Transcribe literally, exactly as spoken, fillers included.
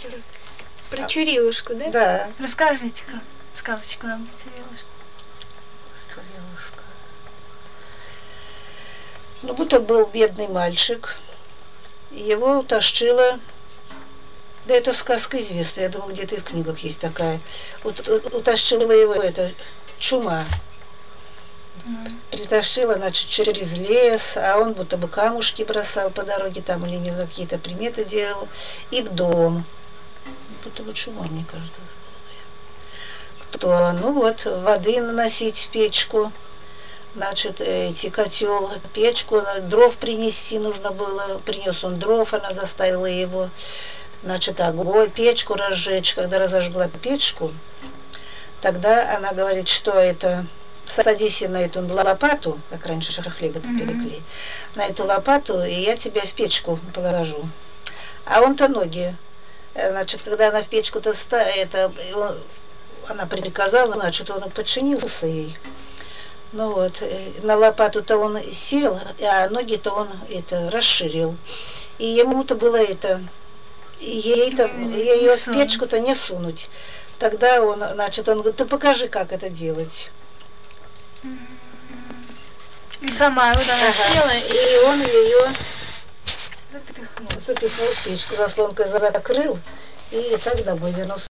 вечера. Про Чурилушку, да? Да. Расскажите-ка сказочку нам про Чурилушку. Чурилушка. Ну, будто был бедный мальчик, и его утащила. Да, это сказка известная, я думаю, где-то и в книгах есть такая. Утащила его это чума. Mm. Притащила, значит, через лес, а он будто бы камушки бросал по дороге там или не знаю, какие-то приметы делал, и в дом. Будто бы чума, мне кажется, забыла я. Кто? Ну вот, воды наносить в печку, значит, эти котел, печку, дров принести нужно было. Принес он дров, она заставила его. Значит, огонь, печку разжечь. Когда разожгла печку, тогда она говорит, что это, садись на эту лопату, как раньше хлеба mm-hmm. пекли, на эту лопату, и я тебя в печку положу. А он-то ноги. Значит, когда она в печку-то это, он, она приказала, значит, он подчинился ей. Ну вот, на лопату-то он сел, а ноги-то он это расширил. И ему-то было это... Ей-то, ее в печку-то не сунуть. Тогда он, значит, он говорит, ты покажи, как это делать. И сама вот она ага. села, и он ее запихнул. запихнул в печку, заслонкой закрыл, и так домой вернулся.